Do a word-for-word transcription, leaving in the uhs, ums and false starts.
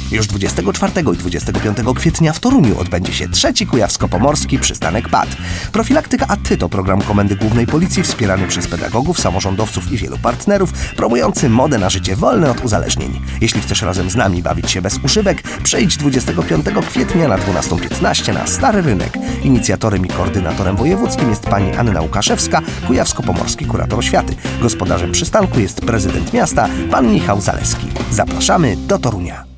Już dwudziestego czwartego i dwudziestego piątego kwietnia w Toruniu odbędzie się trzeci kujawsko-pomorski przystanek P A T. Profilaktyka A T Y to program Komendy Głównej Policji wspierany przez pedagogów, samorządowców i wielu partnerów, promujący modę na życie wolne od uzależnień. Jeśli chcesz razem z nami bawić się bez uszywek, przejdź dwudziestego piątego kwietnia na dwunastą piętnaście na Stary Rynek. Inicjatorem i koordynatorem wojewódzkim jest pani Anna Łukaszewska, kujawsko-pomorski kurator oświaty. Gospodarzem przystanku jest prezydent miasta, pan Michał Zaleski. Zapraszamy do Torunia.